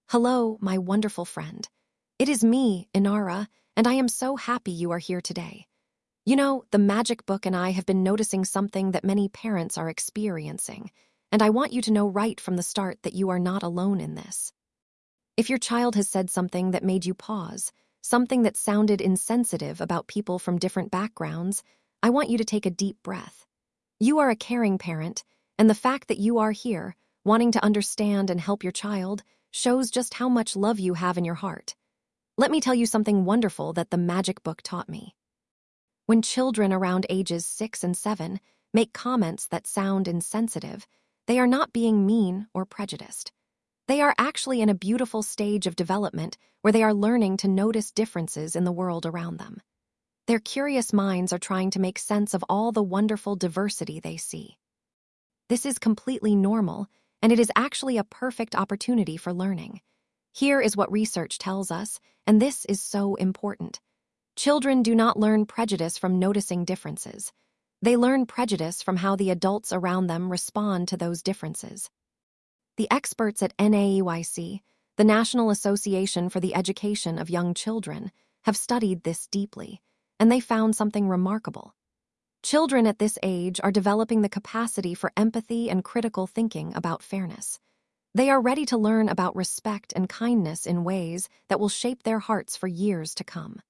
Hello, my wonderful friend. It is me, Inara, and I am so happy you are here today. You know, the Magic Book and I have been noticing something that many parents are experiencing, and I want you to know right from the start that you are not alone in this. If your child has said something that made you pause, something that sounded insensitive about people from different backgrounds, I want you to take a deep breath. You are a caring parent, and the fact that you are here, wanting to understand and help your child, shows just how much love you have in your heart. Let me tell you something wonderful that the Magic Book taught me. When children around ages 6 and 7 make comments that sound insensitive, they are not being mean or prejudiced. They are actually in a beautiful stage of development where they are learning to notice differences in the world around them. Their curious minds are trying to make sense of all the wonderful diversity they see. This is completely normal, and it is actually a perfect opportunity for learning. Here is what research tells us, and this is so important. Children do not learn prejudice from noticing differences. They learn prejudice from how the adults around them respond to those differences. The experts at NAEYC, the National Association for the Education of Young Children, have studied this deeply, and they found something remarkable. Children at this age are developing the capacity for empathy and critical thinking about fairness. They are ready to learn about respect and kindness in ways that will shape their hearts for years to come.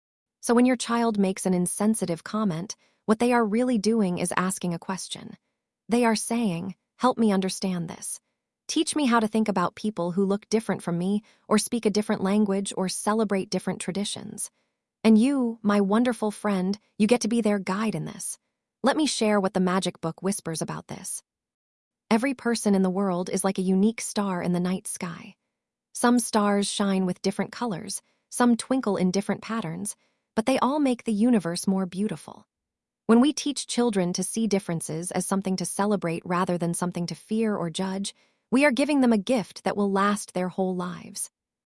So when your child makes an insensitive comment, what they are really doing is asking a question. They are saying, "Help me understand this. Teach me how to think about people who look different from me or speak a different language or celebrate different traditions." And you, my wonderful friend, you get to be their guide in this. Let me share what the Magic Book whispers about this. Every person in the world is like a unique star in the night sky. Some stars shine with different colors, some twinkle in different patterns, but they all make the universe more beautiful. When we teach children to see differences as something to celebrate rather than something to fear or judge, we are giving them a gift that will last their whole lives.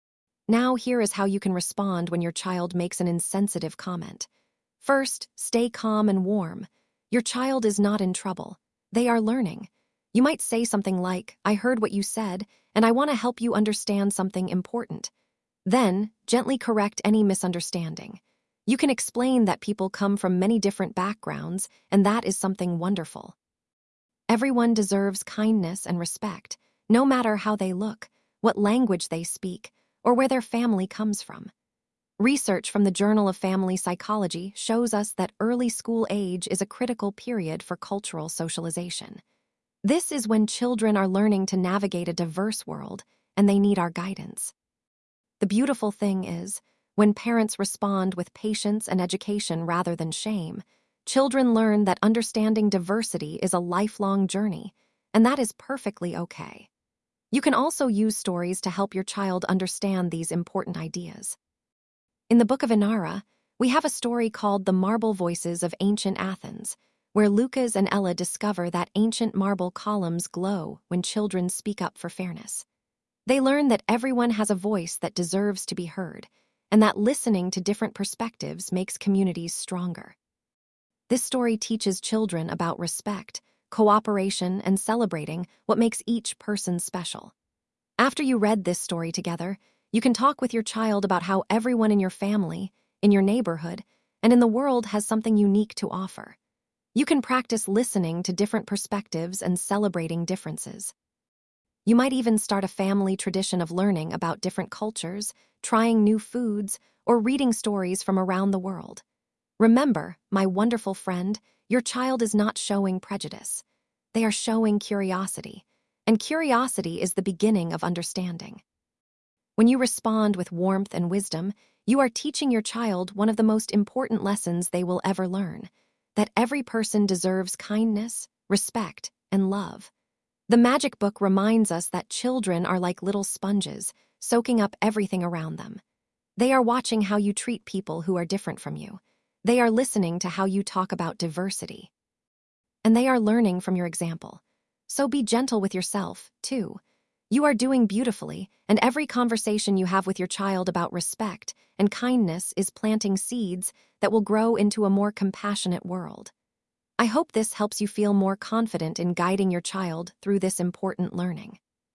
Now here is how you can respond when your child makes an insensitive comment. First, stay calm and warm. Your child is not in trouble. They are learning. You might say something like, "I heard what you said, and I want to help you understand something important." Then, gently correct any misunderstanding. You can explain that people come from many different backgrounds, and that is something wonderful. Everyone deserves kindness and respect, no matter how they look, what language they speak, or where their family comes from. Research from the Journal of Family Psychology shows us that early school age is a critical period for cultural socialization. This is when children are learning to navigate a diverse world, and they need our guidance. The beautiful thing is, when parents respond with patience and education rather than shame, children learn that understanding diversity is a lifelong journey, and that is perfectly okay. You can also use stories to help your child understand these important ideas. In the Book of Inara, we have a story called The Marble Voices of Ancient Athens, where Lucas and Ella discover that ancient marble columns glow when children speak up for fairness. They learn that everyone has a voice that deserves to be heard, and that listening to different perspectives makes communities stronger. This story teaches children about respect, cooperation, and celebrating what makes each person special. After you read this story together, you can talk with your child about how everyone in your family, in your neighborhood, and in the world has something unique to offer. You can practice listening to different perspectives and celebrating differences. You might even start a family tradition of learning about different cultures, trying new foods, or reading stories from around the world. Remember, my wonderful friend, your child is not showing prejudice. They are showing curiosity, and curiosity is the beginning of understanding. When you respond with warmth and wisdom, you are teaching your child one of the most important lessons they will ever learn, that every person deserves kindness, respect, and love. The Magic Book reminds us that children are like little sponges, soaking up everything around them. They are watching how you treat people who are different from you. They are listening to how you talk about diversity. And they are learning from your example. So be gentle with yourself, too. You are doing beautifully, and every conversation you have with your child about respect and kindness is planting seeds that will grow into a more compassionate world. I hope this helps you feel more confident in guiding your child through this important learning.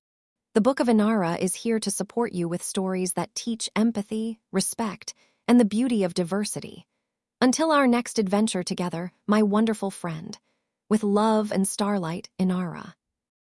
The Book of Inara is here to support you with stories that teach empathy, respect, and the beauty of diversity. Until our next adventure together, my wonderful friend. With love and starlight, Inara.